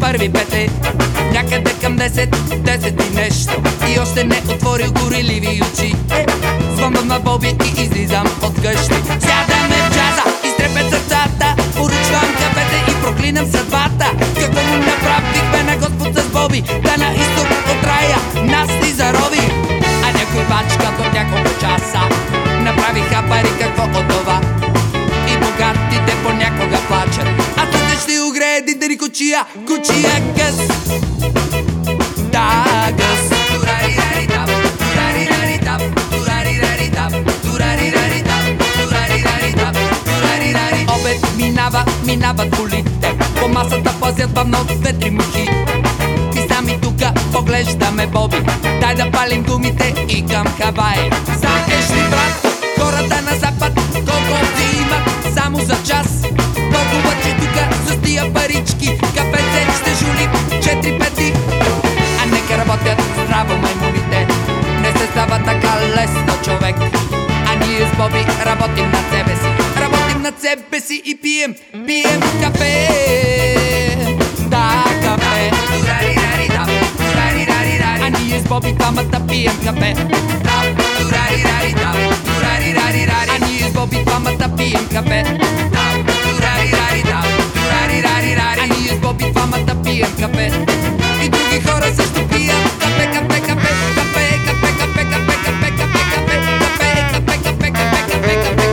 първи пете. Някъде към 10 и нещо, и още не отворил гореливи очи. Звънвам на Боби и излизам от къщи. Сядаме в джаза, изтрепят сърцата, поръчвам кафете и проклинам съдбата. Какво му направихме на Господ с Боби, да на изток от рая нас ни зарови. А някой бачка до няколко часа направиха пари, какво от това? И богатите понякога плачат, а тук ще огрее дидери кучия, кучия гъс. Да, гъс. Обед минават колите, по масата пазят бавно 2-3 мухи. И сами тука поглеждаме Боби, дай да палим гумите и към Хавай. Знаеш ли, брат, хората на запад колко ти имат само за час? Толкова, че тука с тия парички кафеце ще жули 4 пети. А нека работят здраво маймуните, не се става така лесно, човек. А ние с Боби работим над себе си, работим над себе си и пием кафе. Да, кафе. А ние с Боби двамата пием кафе. А ние с Боби двамата пием кафе. А ние с Боби двамата пием кафе. И други хора също пият кафе, кафе, кафе, кафе, кафе, кафе, кафе, кафе, кафе, кафе, кафе, кафе, кафе, кафе, кафе,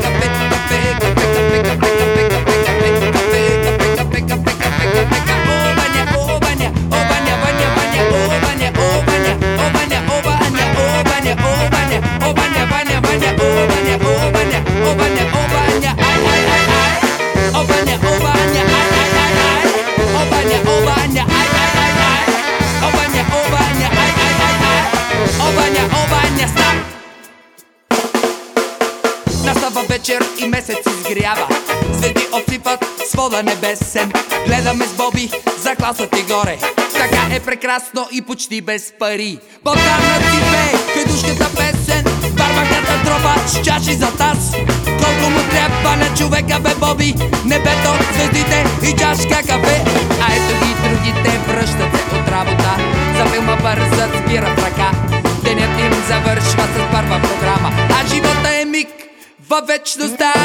Настава вечер и месец изгрява, звезди отсипат свода небесен. Гледаме с Боби за класът и горе, така е прекрасно и почти без пари. Ботана си пее хайдушката песен, барбаката тропа с чаши за таз. Колко му трябва на човека, бе, Боби, небето, звездите и чашка кафе. А ето ги другите връщат се от работа, за филма бързат, спират ръка. Денят им завършва с първа програма, а живота е миг във вечността.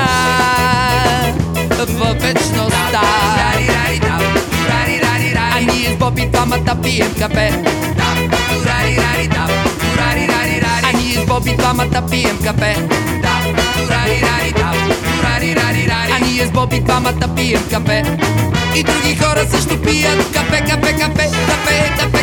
Във вечността. А ние с Боби двамата пием кафе. А ние с Боби двамата пием кафе. А ние с Боби двамата пием кафе. И други хора също пият кафе, кафе, кафе, кафе, кафе.